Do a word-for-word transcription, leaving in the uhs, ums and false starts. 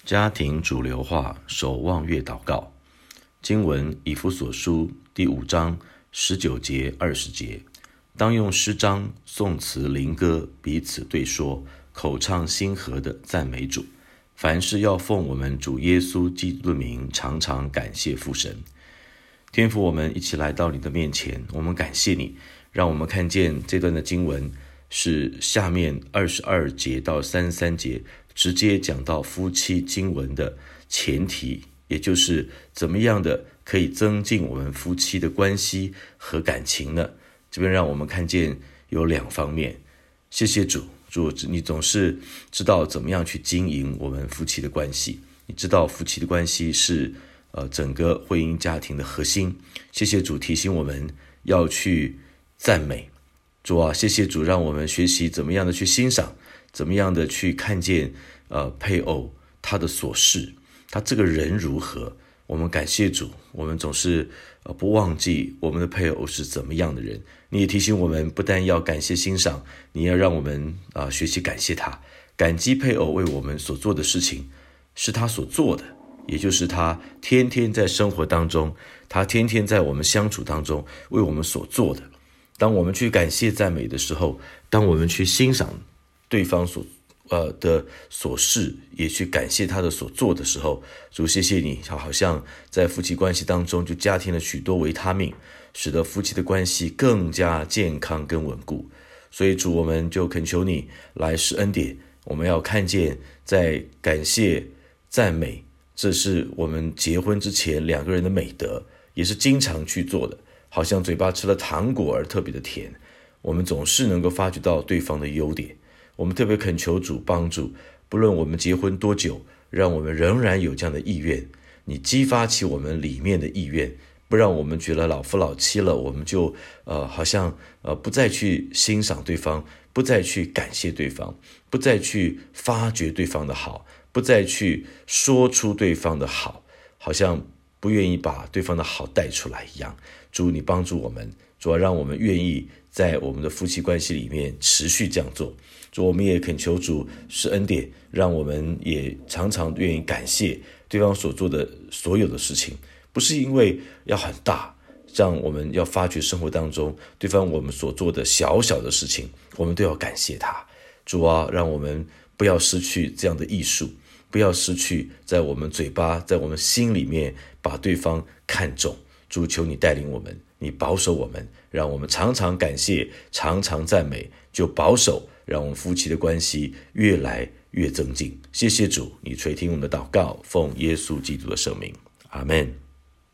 家庭主流化，守望月祷告。经文以弗所书第五章十九节二十节，当用诗章、颂词、灵歌彼此对说，口唱心和的赞美主。凡事要奉我们主耶稣基督的名，常常感谢父神。天父，我们一起来到你的面前，我们感谢你，让我们看见这段的经文是下面二十二节到三十三节直接讲到夫妻经文的前提，也就是怎么样的可以增进我们夫妻的关系和感情呢？这边让我们看见有两方面。谢谢主，主你总是知道怎么样去经营我们夫妻的关系，你知道夫妻的关系是呃整个婚姻家庭的核心。谢谢主提醒我们要去赞美主啊，谢谢主让我们学习怎么样的去欣赏，怎么样的去看见呃配偶他的所事，他这个人如何。我们感谢主，我们总是呃不忘记我们的配偶是怎么样的人。你也提醒我们，不但要感谢欣赏，你要让我们啊、呃、学习感谢他，感激配偶为我们所做的事情是他所做的，也就是他天天在生活当中，他天天在我们相处当中为我们所做的。当我们去感谢赞美的时候，当我们去欣赏对方所呃的所事，也去感谢他的所做的时候，主谢谢你，好像在夫妻关系当中就加添了许多维他命，使得夫妻的关系更加健康跟稳固。所以主，我们就恳求你来施恩典，我们要看见在感谢赞美，这是我们结婚之前两个人的美德，也是经常去做的，好像嘴巴吃了糖果而特别的甜。我们总是能够发觉到对方的优点。我们特别恳求主帮助，不论我们结婚多久，让我们仍然有这样的意愿，你激发起我们里面的意愿，不让我们觉得老夫老妻了，我们就呃好像呃不再去欣赏对方，不再去感谢对方，不再去发掘对方的好，不再去说出对方的好，好像不愿意把对方的好带出来一样。主，你帮助我们，主要让我们愿意在我们的夫妻关系里面持续这样做。主，我们也恳求主施恩典，让我们也常常愿意感谢对方所做的所有的事情，不是因为要很大，让我们要发觉生活当中对方我们所做的小小的事情，我们都要感谢他。主啊，让我们不要失去这样的艺术，不要失去在我们嘴巴在我们心里面把对方看重。主，求你带领我们，你保守我们，让我们常常感谢，常常赞美，就保守，让我们夫妻的关系越来越增进。谢谢主，你垂听我们的祷告，奉耶稣基督的圣名，阿们。